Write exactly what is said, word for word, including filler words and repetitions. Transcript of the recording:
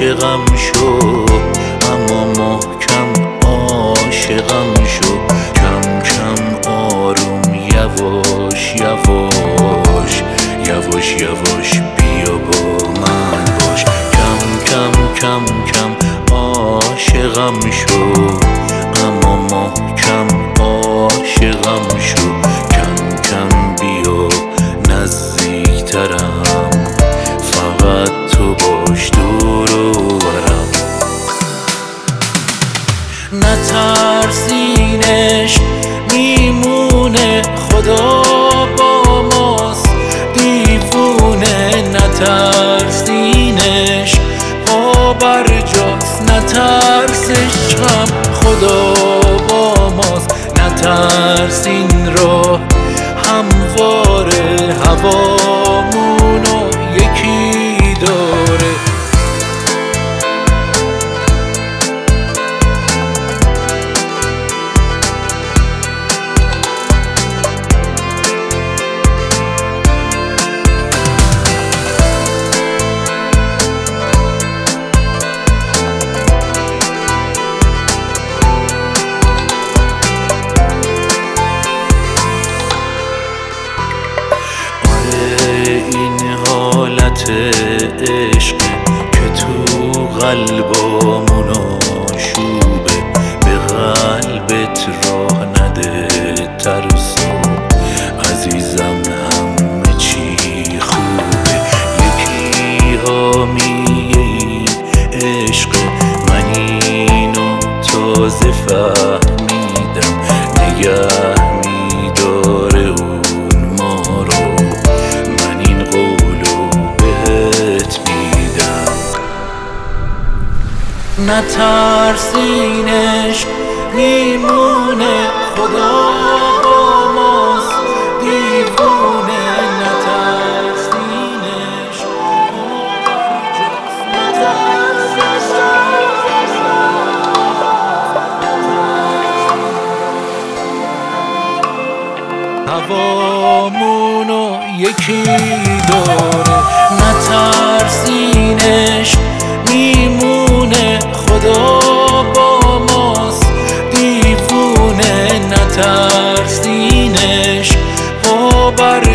عاشقم شو، اما محکم عاشقم شو. کم کم آروم یواش یواش یواش یواش بیا با من باش. کم کم کم کم عاشقم شو، اما محکم عاشقم شو. کم کم بیا نزدیکترم، فقط تو باش دور و برم. نترسینش میمونه، خدا با ماست دیوونه. نترسینش پا بر جاست، نترسش هم خدا با ماست. نترسین راه همواره، هوامونو یکی داره. این حالت عشق که تو قلبامون آشوبه، به قلبت راه نده ترسو. عزیزم همه چی خوبه، یکی حامیه این عشق. من اینو تازه فهمیدم، نگه میداره اون ما رو. نترسینش میمونه، خدا با ماست دیوونه. نترسینش هوامونو یکی داره. نترسینش میمونه، خدا با ماست دیوونه. نترسینش پا بر